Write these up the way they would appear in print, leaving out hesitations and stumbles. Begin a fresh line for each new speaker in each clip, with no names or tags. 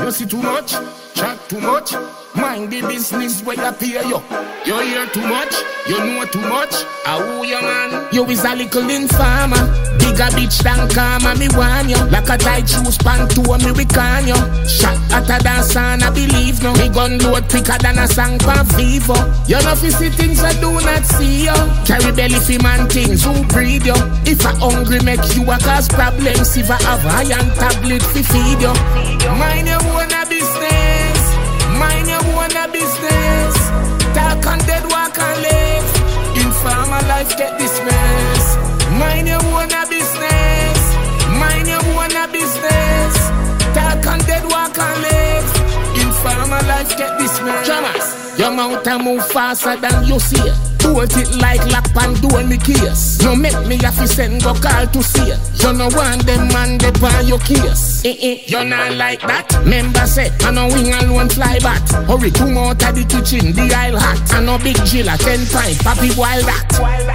You see too much, chat too much. Mind the business where you pay you. You hear too much, you know too much. Who you man? You is a little informer. Bigger bitch than karma, me want you. Like a tight shoes pant to me we can you. Shot at a dance and I believe no. Me gun load quicker than a song from Vivo. You know fi see things I do not see you. Carry belly fi man things who breed you. If I hungry make you a cause problems. If I have iron tablet fi feed you. Mind your own business. Mind your own business. Talk and dead, walk and live. Informer life get dismissed. Mind your own business. Mind your own business. Talk and dead, walk and live. Informer life get dismissed. Jamas, your mouth a move faster than you see it. Hold it like lock and do any case. No make me have to send go call to see it. You no want them man they buy your case. You not like that. Member said I no wing alone fly back. Hurry come out of the kitchen, the aisle hot. I no big jilla 10 pint, papi wild that.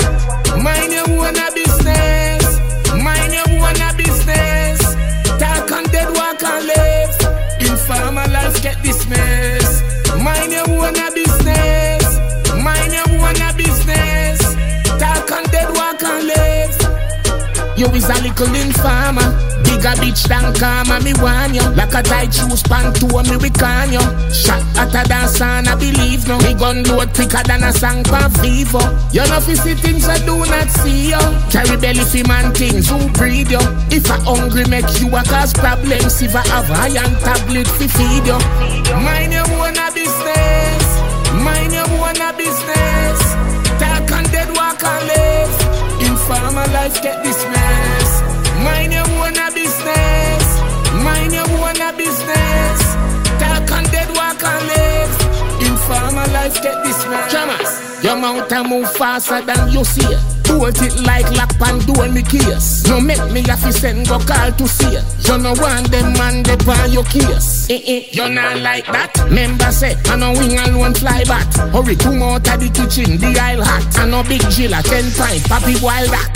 Mind your own business. Mind your own business. Talk and dead, walk and live. Informer life get dismissed. Mind your own business. Mind your own business. Talk and dead, walk and live. You is a little informer. Bigger bitch than karma, me want you. Like a tight shoes pant to me we can you. Shot at a dance and I believe no. Me gun load quicker than a song from Vivo. You know fi see things I do not see you. Carry belly fi man things who breed you. If I hungry make you a cause problems. If I have iron tablet fi feed you. Mind your own business. Mind your own business. Talk and dead, walk and live. Informer life get dismissed. Mind your own business. Mind your own business. Talk and dead, walk and live. Informer life get dismissed. Jamas, your mouth a move faster than you see it. Hold it like lock and do any case. No make me have to send go call to see it. You no want them man they buy your case. You not like that. Member said I no wing alone fly back. Hurry come out of the kitchen, the aisle hot. I no big jilla 10 pint, papi wild that.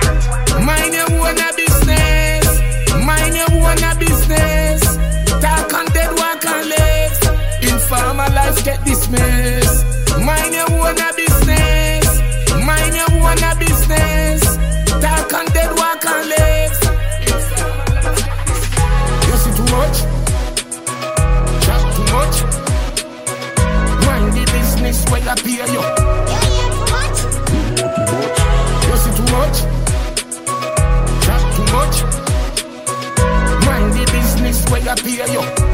Mind your own business. Mind your own business. Talk and dead, walk and live. Informer life get dismissed. Mind your own business. Mind your own business. Talk and dead, walk and live. You see too much, chat too much. Mind the business where I pay you. You see too much, chat too much. Mind the business where I pay you.